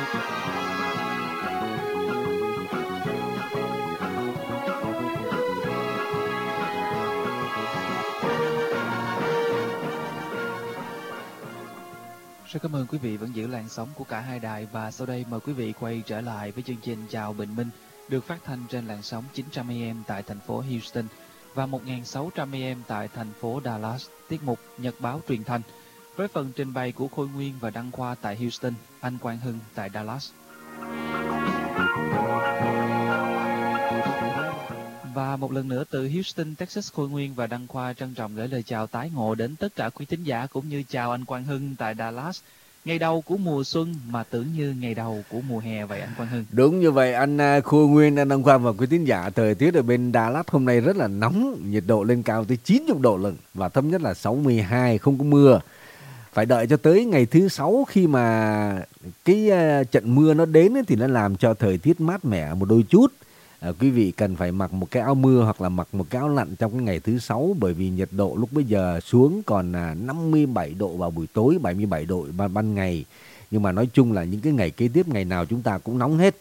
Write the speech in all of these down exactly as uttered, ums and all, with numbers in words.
Rất cảm ơn quý vị vẫn giữ làn sóng của cả hai đài, và sau đây mời quý vị quay trở lại với chương trình Chào Bình Minh được phát thanh trên làn sóng chín trăm a em tại thành phố Houston và một nghìn sáu trăm a em tại thành phố Dallas, tiết mục Nhật báo truyền thanh với phần trình bày của Khôi Nguyên và Đăng Khoa tại Houston, anh Quang Hưng tại Dallas. Và một lần nữa từ Houston, Texas, Khôi Nguyên và Đăng Khoa trân trọng gửi lời chào tái ngộ đến tất cả quý thính giả, cũng như chào anh Quang Hưng tại Dallas. Ngày đầu của mùa xuân mà tưởng như ngày đầu của mùa hè vậy anh Quang Hưng. Đúng như vậy anh Khôi Nguyên, anh Đăng Khoa và quý thính giả. Thời tiết ở bên Dallas hôm nay rất là nóng, nhiệt độ lên cao tới chín mươi độ lần và thấp nhất là sáu mươi hai, không có mưa. Phải đợi cho tới ngày thứ sáu khi mà cái trận mưa nó đến thì nó làm cho thời tiết mát mẻ một đôi chút. À, quý vị cần phải mặc một cái áo mưa hoặc là mặc một cái áo lặn trong cái ngày thứ sáu, bởi vì nhiệt độ lúc bây giờ xuống còn năm mươi bảy độ vào buổi tối, bảy mươi bảy độ ban, ban ngày. Nhưng mà nói chung là những cái ngày kế tiếp ngày nào chúng ta cũng nóng hết.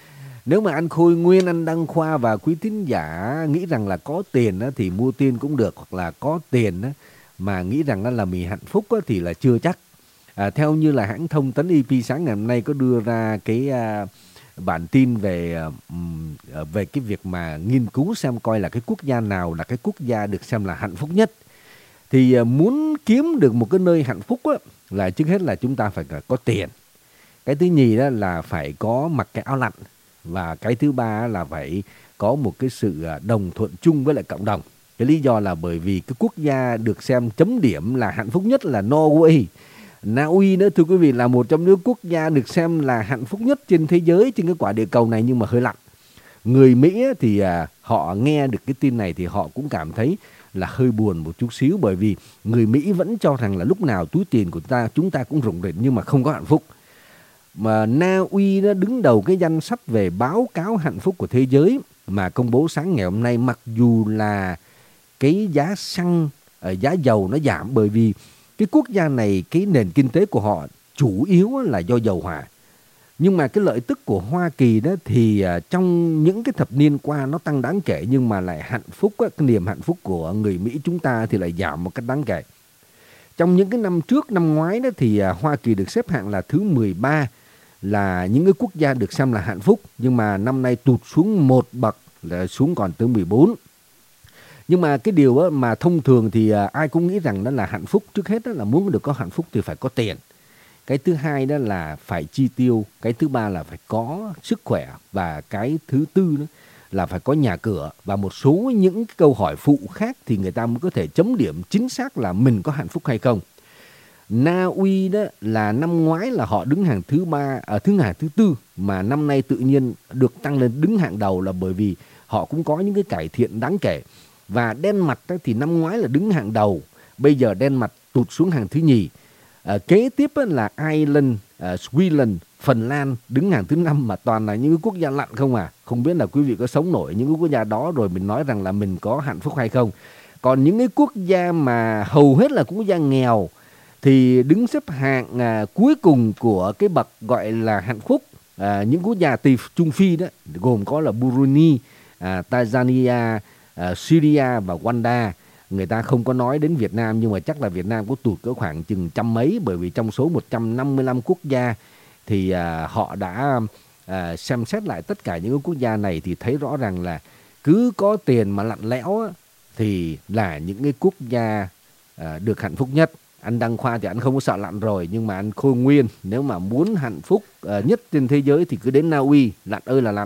Nếu mà anh Khôi Nguyên, anh Đăng Khoa và quý thính giả nghĩ rằng là có tiền á, thì mua tiền cũng được, hoặc là có tiền á, mà nghĩ rằng là, là mình hạnh phúc á, thì là chưa chắc. À, theo như là hãng thông tấn e pê sáng ngày hôm nay có đưa ra cái uh, bản tin về uh, về cái việc mà nghiên cứu xem coi là cái quốc gia nào là cái quốc gia được xem là hạnh phúc nhất. Thì uh, muốn kiếm được một cái nơi hạnh phúc á, là trước hết là chúng ta phải có tiền. Cái thứ nhì đó là phải có mặc cái áo lặn. Và cái thứ ba là phải có một cái sự đồng thuận chung với lại cộng đồng. Cái lý do là bởi vì cái quốc gia được xem chấm điểm là hạnh phúc nhất là Norway. Na Uy nữa thưa quý vị, là một trong những quốc gia được xem là hạnh phúc nhất trên thế giới, trên cái quả địa cầu này, nhưng mà hơi lạnh. Người Mỹ thì à, họ nghe được cái tin này thì họ cũng cảm thấy là hơi buồn một chút xíu, bởi vì người Mỹ vẫn cho rằng là lúc nào túi tiền của ta chúng ta cũng rủng rỉnh nhưng mà không có hạnh phúc. Mà Na Uy nó đứng đầu cái danh sách về báo cáo hạnh phúc của thế giới mà công bố sáng ngày hôm nay, mặc dù là cái giá xăng, giá dầu nó giảm, bởi vì cái quốc gia này cái nền kinh tế của họ chủ yếu là do dầu hỏa. Nhưng mà cái lợi tức của Hoa Kỳ đó thì trong những cái thập niên qua nó tăng đáng kể, nhưng mà lại hạnh phúc, cái niềm hạnh phúc của người Mỹ chúng ta thì lại giảm một cách đáng kể. Trong những cái năm trước, năm ngoái đó thì Hoa Kỳ được xếp hạng là thứ mười ba là những cái quốc gia được xem là hạnh phúc, nhưng mà năm nay tụt xuống một bậc, là xuống còn tới mười bốn. Nhưng mà cái điều mà thông thường thì ai cũng nghĩ rằng đó là hạnh phúc, trước hết đó là muốn được có hạnh phúc thì phải có tiền. Cái thứ hai đó là phải chi tiêu. Cái thứ ba là phải có sức khỏe. Và cái thứ tư đó là phải có nhà cửa. Và một số những câu hỏi phụ khác thì người ta mới có thể chấm điểm chính xác là mình có hạnh phúc hay không. Na Uy đó là năm ngoái là họ đứng hàng thứ ba, ở thứ hàng thứ tư, mà năm nay tự nhiên được tăng lên đứng hàng đầu là bởi vì họ cũng có những cái cải thiện đáng kể. Và Đan Mạch thì năm ngoái là đứng hàng đầu, bây giờ Đan Mạch tụt xuống hàng thứ nhì. À, kế tiếp là Ireland, uh, Sweden, Phần Lan đứng hàng thứ năm, mà toàn là những cái quốc gia lặn không à. Không biết là quý vị có sống nổi những cái quốc gia đó rồi mình nói rằng là mình có hạnh phúc hay không. Còn những cái quốc gia mà hầu hết là quốc gia nghèo thì đứng xếp hạng à, cuối cùng của cái bậc gọi là hạnh phúc. À, những quốc gia từ Trung Phi đó gồm có là Burundi, à, Tanzania, à, Syria và Rwanda. Người ta không có nói đến Việt Nam, nhưng mà chắc là Việt Nam có tụt cỡ khoảng chừng trăm mấy, bởi vì trong số một trăm năm mươi lăm quốc gia thì à, họ đã à, xem xét lại tất cả những quốc gia này thì thấy rõ ràng là cứ có tiền mà lặn lẽo á, thì là những cái quốc gia à, được hạnh phúc nhất. Anh Đăng Khoa thì anh không có sợ lặn rồi, nhưng mà anh Khôi Nguyên nếu mà muốn hạnh phúc uh, nhất trên thế giới thì cứ đến Na Uy, lặn ơi là lặn.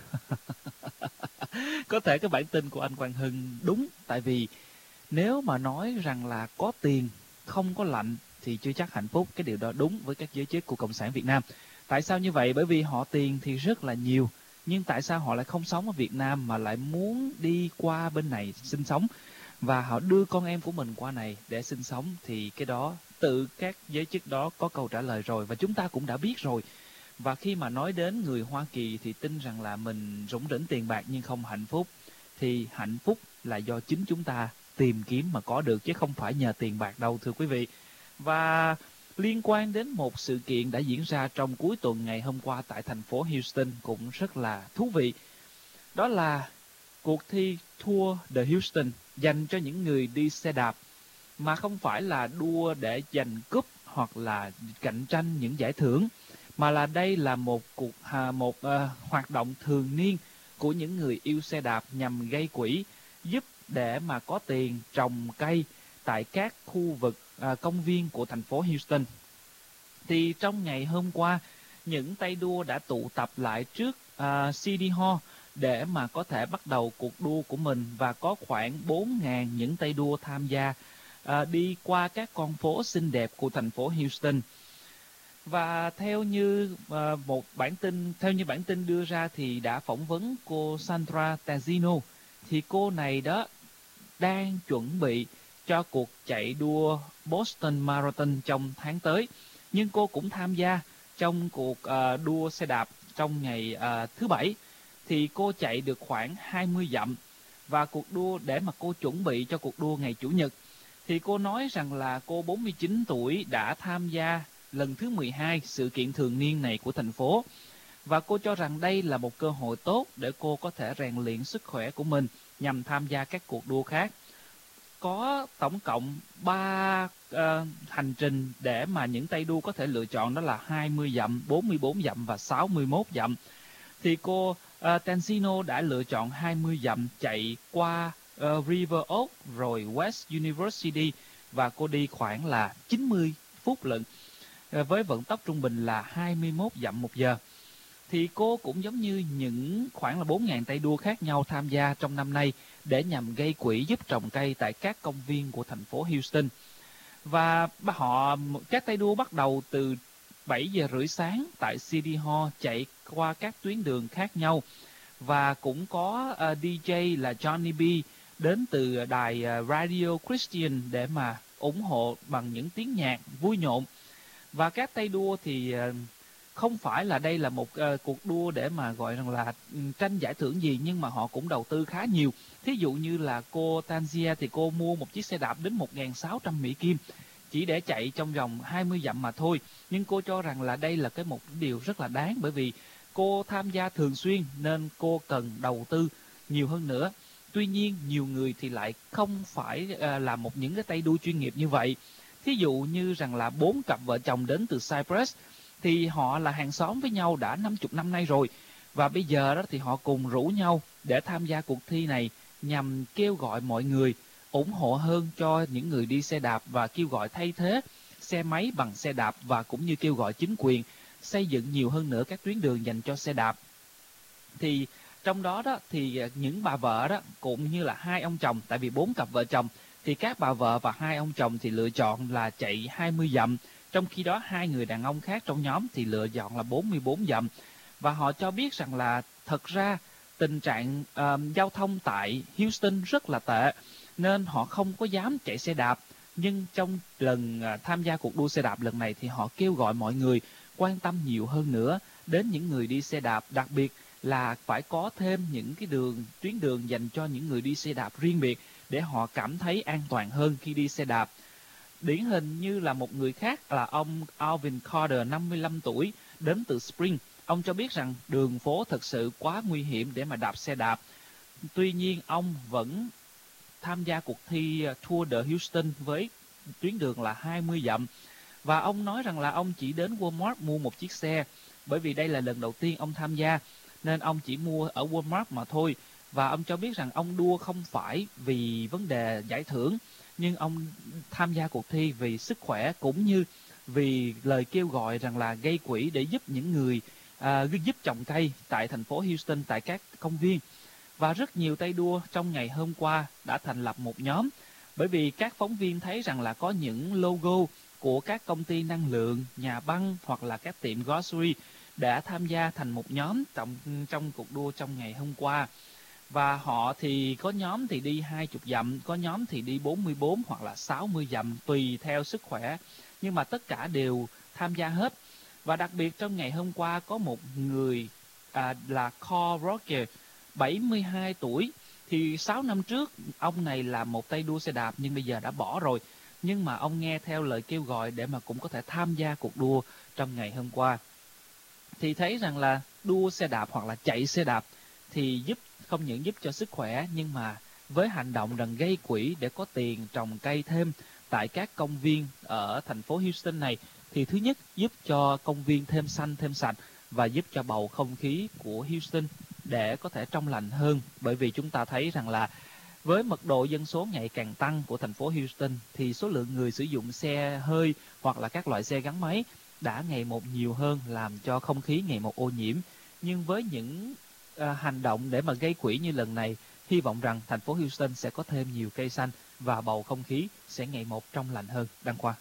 Có thể cái bản tin của anh Quang Hưng đúng, tại vì nếu mà nói rằng là có tiền không có lạnh thì chưa chắc hạnh phúc. Cái điều đó đúng với các giới chức của Cộng sản Việt Nam. Tại sao như vậy? Bởi vì họ tiền thì rất là nhiều, nhưng tại sao họ lại không sống ở Việt Nam mà lại muốn đi qua bên này sinh sống, và họ đưa con em của mình qua này để sinh sống? Thì cái đó tự các giới chức đó có câu trả lời rồi, và chúng ta cũng đã biết rồi. Và khi mà nói đến người Hoa Kỳ thì tin rằng là mình rủng rỉnh tiền bạc nhưng không hạnh phúc, thì hạnh phúc là do chính chúng ta tìm kiếm mà có được, chứ không phải nhờ tiền bạc đâu thưa quý vị. Và liên quan đến một sự kiện đã diễn ra trong cuối tuần ngày hôm qua tại thành phố Houston cũng rất là thú vị. Đó là cuộc thi Tour de Houston dành cho những người đi xe đạp, mà không phải là đua để giành cúp hoặc là cạnh tranh những giải thưởng, mà là đây là một cuộc à, một uh, hoạt động thường niên của những người yêu xe đạp nhằm gây quỹ giúp để mà có tiền trồng cây tại các khu vực à, công viên của thành phố Houston. Thì trong ngày hôm qua, những tay đua đã tụ tập lại trước à, City Hall để mà có thể bắt đầu cuộc đua của mình, và có khoảng bốn nghìn những tay đua tham gia à, đi qua các con phố xinh đẹp của thành phố Houston. Và theo như uh, một bản tin theo như bản tin đưa ra thì đã phỏng vấn cô Sandra Tazzino, thì cô này đó đang chuẩn bị cho cuộc chạy đua Boston Marathon trong tháng tới, nhưng cô cũng tham gia trong cuộc uh, đua xe đạp trong ngày uh, thứ bảy. Thì cô chạy được khoảng hai mươi dặm, và cuộc đua để mà cô chuẩn bị cho cuộc đua ngày Chủ nhật thì cô nói rằng là cô bốn mươi chín tuổi đã tham gia lần thứ mười hai sự kiện thường niên này của thành phố, và cô cho rằng đây là một cơ hội tốt để cô có thể rèn luyện sức khỏe của mình nhằm tham gia các cuộc đua khác. Có tổng cộng ba uh, hành trình để mà những tay đua có thể lựa chọn, đó là hai mươi dặm, bốn mươi bốn dặm và sáu mươi mốt dặm. Thì cô uh, Tazzino đã lựa chọn hai mươi dặm chạy qua uh, River Oak rồi West University, và cô đi khoảng là chín mươi phút lận, uh, với vận tốc trung bình là hai mươi mốt dặm một giờ. Thì cô cũng giống như những khoảng là bốn nghìn tay đua khác nhau tham gia trong năm nay để nhằm gây quỹ giúp trồng cây tại các công viên của thành phố Houston. Và họ các tay đua bắt đầu từ bảy giờ rưỡi sáng tại City Hall, chạy qua các tuyến đường khác nhau, và cũng có uh, đê gi là Johnny B đến từ đài uh, Radio Christian để mà ủng hộ bằng những tiếng nhạc vui nhộn. Và các tay đua thì uh, không phải là đây là một uh, cuộc đua để mà gọi rằng là um, tranh giải thưởng gì, nhưng mà họ cũng đầu tư khá nhiều. Thí dụ như là cô Tanzia thì cô mua một chiếc xe đạp đến một nghìn sáu trăm Mỹ Kim chỉ để chạy trong vòng hai mươi dặm mà thôi. Nhưng cô cho rằng là đây là cái một điều rất là đáng, bởi vì cô tham gia thường xuyên nên cô cần đầu tư nhiều hơn nữa. Tuy nhiên nhiều người thì lại không phải uh, là một những cái tay đua chuyên nghiệp như vậy. Thí dụ như rằng là bốn cặp vợ chồng đến từ Cyprus, thì họ là hàng xóm với nhau đã năm mươi năm nay rồi, và bây giờ đó thì họ cùng rủ nhau để tham gia cuộc thi này nhằm kêu gọi mọi người ủng hộ hơn cho những người đi xe đạp, và kêu gọi thay thế xe máy bằng xe đạp, và cũng như kêu gọi chính quyền xây dựng nhiều hơn nữa các tuyến đường dành cho xe đạp. Thì trong đó đó thì những bà vợ đó cũng như là hai ông chồng, tại vì bốn cặp vợ chồng thì các bà vợ và hai ông chồng thì lựa chọn là chạy hai mươi dặm, trong khi đó hai người đàn ông khác trong nhóm thì lựa chọn là bốn mươi bốn dặm. Và họ cho biết rằng là thật ra tình trạng uh, giao thông tại Houston rất là tệ, nên họ không có dám chạy xe đạp. Nhưng trong lần uh, tham gia cuộc đua xe đạp lần này thì họ kêu gọi mọi người quan tâm nhiều hơn nữa đến những người đi xe đạp, đặc biệt là phải có thêm những cái đường tuyến đường dành cho những người đi xe đạp riêng biệt để họ cảm thấy an toàn hơn khi đi xe đạp. Điển hình như là một người khác là ông Alvin Carter, năm mươi lăm tuổi, đến từ Spring. Ông cho biết rằng đường phố thật sự quá nguy hiểm để mà đạp xe đạp. Tuy nhiên ông vẫn tham gia cuộc thi Tour de Houston với tuyến đường là hai mươi dặm. Và ông nói rằng là ông chỉ đến Walmart mua một chiếc xe, bởi vì đây là lần đầu tiên ông tham gia, nên ông chỉ mua ở Walmart mà thôi. Và ông cho biết rằng ông đua không phải vì vấn đề giải thưởng, nhưng ông tham gia cuộc thi vì sức khỏe, cũng như vì lời kêu gọi rằng là gây quỹ để giúp những người à, giúp trồng cây tại thành phố Houston, tại các công viên. Và rất nhiều tay đua trong ngày hôm qua đã thành lập một nhóm, bởi vì các phóng viên thấy rằng là có những logo của các công ty năng lượng, nhà băng hoặc là các tiệm grocery đã tham gia thành một nhóm trong, trong cuộc đua trong ngày hôm qua. Và họ thì có nhóm thì đi hai mươi dặm, có nhóm thì đi bốn mươi bốn hoặc là sáu mươi dặm tùy theo sức khỏe, nhưng mà tất cả đều tham gia hết. Và đặc biệt trong ngày hôm qua có một người à, là Carl Roger, bảy mươi hai tuổi. Thì sáu năm trước ông này là một tay đua xe đạp nhưng bây giờ đã bỏ rồi. nhưng mà ông nghe theo lời kêu gọi để mà cũng có thể tham gia cuộc đua trong ngày hôm qua. Thì thấy rằng là đua xe đạp hoặc là chạy xe đạp thì giúp không những giúp cho sức khỏe, nhưng mà với hành động rằng gây quỹ để có tiền trồng cây thêm tại các công viên ở thành phố Houston này, thì thứ nhất giúp cho công viên thêm xanh thêm sạch và giúp cho bầu không khí của Houston để có thể trong lành hơn. Bởi vì chúng ta thấy rằng là với mật độ dân số ngày càng tăng của thành phố Houston thì số lượng người sử dụng xe hơi hoặc là các loại xe gắn máy đã ngày một nhiều hơn, làm cho không khí ngày một ô nhiễm. Nhưng với những uh, hành động để mà gây quỹ như lần này, hy vọng rằng thành phố Houston sẽ có thêm nhiều cây xanh và bầu không khí sẽ ngày một trong lành hơn. Đăng Khoa.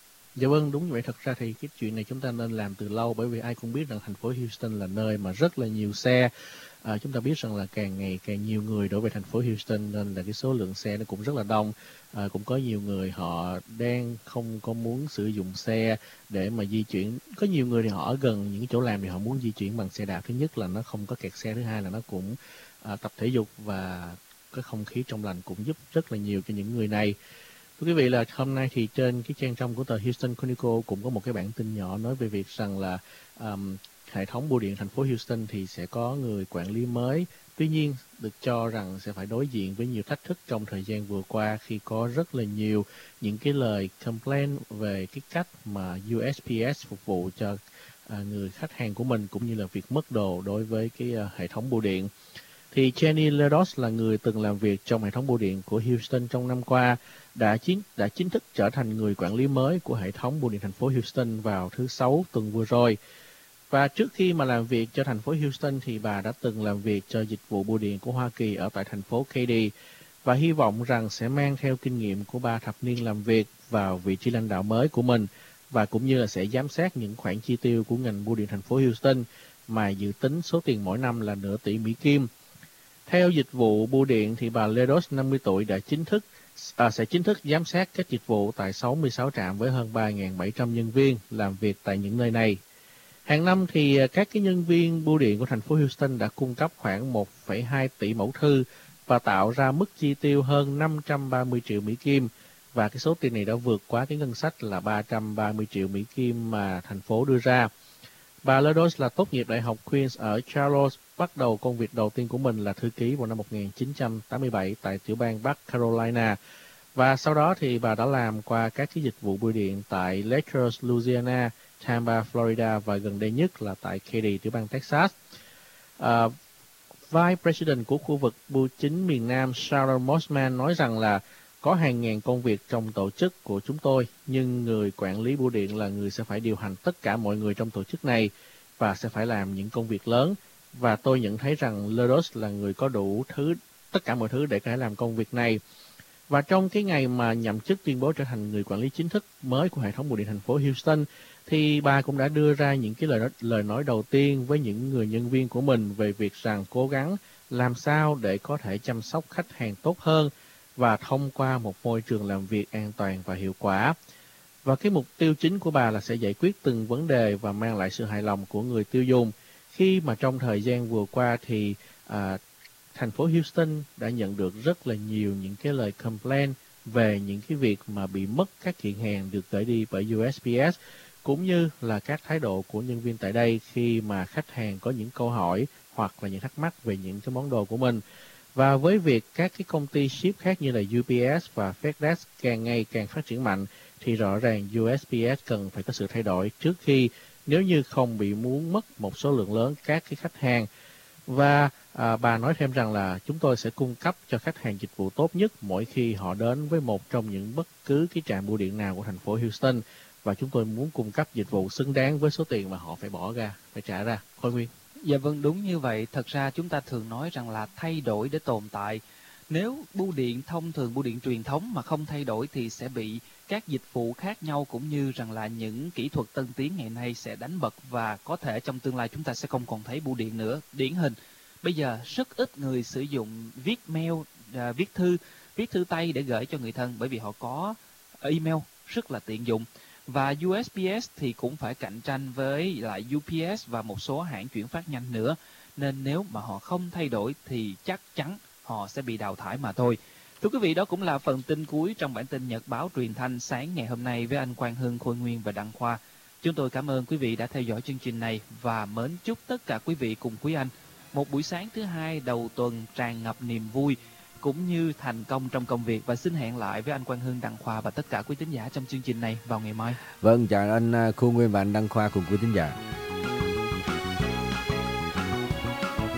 Dạ vâng, đúng như vậy. Thật ra thì cái chuyện này chúng ta nên làm từ lâu, bởi vì ai cũng biết rằng thành phố Houston là nơi mà rất là nhiều xe. À, chúng ta biết rằng là càng ngày càng nhiều người đổ về thành phố Houston, nên là cái số lượng xe nó cũng rất là đông. À, cũng có nhiều người họ đang không có muốn sử dụng xe để mà di chuyển. Có nhiều người thì họ ở gần những chỗ làm thì họ muốn di chuyển bằng xe đạp. Thứ nhất là nó không có kẹt xe, thứ hai là nó cũng à, tập thể dục, và cái không khí trong lành cũng giúp rất là nhiều cho những người này. Thưa quý vị, là hôm nay thì trên cái trang trong của tờ Houston Chronicle cũng có một cái bản tin nhỏ nói về việc rằng là um, hệ thống bưu điện thành phố Houston thì sẽ có người quản lý mới. Tuy nhiên, được cho rằng sẽ phải đối diện với nhiều thách thức trong thời gian vừa qua, khi có rất là nhiều những cái lời complaint về cái cách mà u ét pê ét phục vụ cho uh, người khách hàng của mình, cũng như là việc mất đồ đối với cái uh, hệ thống bưu điện. Thì Jenny Ledos là người từng làm việc trong hệ thống bưu điện của Houston trong năm qua, đã chính đã chính thức trở thành người quản lý mới của hệ thống bưu điện thành phố Houston vào thứ Sáu tuần vừa rồi. Và trước khi mà làm việc cho thành phố Houston thì bà đã từng làm việc cho dịch vụ bưu điện của Hoa Kỳ ở tại thành phố Katy, và hy vọng rằng sẽ mang theo kinh nghiệm của ba thập niên làm việc vào vị trí lãnh đạo mới của mình, và cũng như là sẽ giám sát những khoản chi tiêu của ngành bưu điện thành phố Houston mà dự tính số tiền mỗi năm là nửa tỷ Mỹ Kim. Theo dịch vụ bưu điện thì bà Ledos năm mươi tuổi đã chính thức à, sẽ chính thức giám sát các dịch vụ tại sáu mươi sáu trạm với hơn ba nghìn bảy trăm nhân viên làm việc tại những nơi này. Hàng năm thì các cái nhân viên bưu điện của thành phố Houston đã cung cấp khoảng một phẩy hai tỷ mẫu thư và tạo ra mức chi tiêu hơn năm trăm ba mươi triệu Mỹ Kim, và cái số tiền này đã vượt quá cái ngân sách là ba trăm ba mươi triệu Mỹ Kim mà thành phố đưa ra. Bà Ledos là tốt nghiệp Đại học Queens ở Charlotte, bắt đầu công việc đầu tiên của mình là thư ký vào năm một nghìn chín trăm tám mươi bảy tại tiểu bang Bắc Carolina. Và sau đó thì bà đã làm qua các cái dịch vụ bưu điện tại Lakers, Louisiana, Tampa, Florida, và gần đây nhất là tại Katy, tiểu bang Texas. Uh, Vice President của khu vực bưu chính miền Nam Sharon Mossman nói rằng là có hàng ngàn công việc trong tổ chức của chúng tôi, nhưng người quản lý bưu điện là người sẽ phải điều hành tất cả mọi người trong tổ chức này và sẽ phải làm những công việc lớn. Và tôi nhận thấy rằng Ledos là người có đủ thứ, tất cả mọi thứ để có thể làm công việc này. Và trong cái ngày mà nhậm chức tuyên bố trở thành người quản lý chính thức mới của hệ thống bưu điện thành phố Houston, thì bà cũng đã đưa ra những cái lời nói, lời nói đầu tiên với những người nhân viên của mình về việc rằng cố gắng làm sao để có thể chăm sóc khách hàng tốt hơn và thông qua một môi trường làm việc an toàn và hiệu quả. Và cái mục tiêu chính của bà là sẽ giải quyết từng vấn đề và mang lại sự hài lòng của người tiêu dùng. Khi mà trong thời gian vừa qua thì à, thành phố Houston đã nhận được rất là nhiều những cái lời complaint về những cái việc mà bị mất các kiện hàng được gửi đi bởi u ét pê ét, cũng như là các thái độ của nhân viên tại đây khi mà khách hàng có những câu hỏi hoặc là những thắc mắc về những cái món đồ của mình. Và với việc các cái công ty ship khác như là u pê ét và FedEx càng ngày càng phát triển mạnh, thì rõ ràng u ét pê ét cần phải có sự thay đổi trước khi, nếu như không bị muốn mất một số lượng lớn các cái khách hàng. Và à, bà nói thêm rằng là chúng tôi sẽ cung cấp cho khách hàng dịch vụ tốt nhất mỗi khi họ đến với một trong những bất cứ cái trạm bưu điện nào của thành phố Houston, và chúng tôi muốn cung cấp dịch vụ xứng đáng với số tiền mà họ phải bỏ ra, phải trả ra. Khôi Nguyên. Dạ vâng, đúng như vậy. Thật ra chúng ta thường nói rằng là thay đổi để tồn tại. Nếu bưu điện thông thường, bưu điện truyền thống mà không thay đổi thì sẽ bị các dịch vụ khác nhau, cũng như rằng là những kỹ thuật tân tiến ngày nay sẽ đánh bật, và có thể trong tương lai chúng ta sẽ không còn thấy bưu điện nữa. Điển hình, bây giờ rất ít người sử dụng viết mail, à, viết thư, viết thư tay để gửi cho người thân, bởi vì họ có email rất là tiện dụng. Và u ét pê ét thì cũng phải cạnh tranh với lại u pê ét và một số hãng chuyển phát nhanh nữa. Nên nếu mà họ không thay đổi thì chắc chắn họ sẽ bị đào thải mà thôi. Thưa quý vị, đó cũng là phần tin cuối trong bản tin Nhật báo truyền thanh sáng ngày hôm nay với anh Quang Hưng, Khôi Nguyên và Đăng Khoa. Chúng tôi cảm ơn quý vị đã theo dõi chương trình này và mến chúc tất cả quý vị cùng quý anh một buổi sáng thứ hai đầu tuần tràn ngập niềm vui cũng như thành công trong công việc, và xin hẹn lại với anh Quang Hưng, Đăng Khoa và tất cả quý tín giả trong chương trình này vào ngày mai. Vâng, chào anh Khôi Nguyên và anh Đăng Khoa cùng quý tín giả.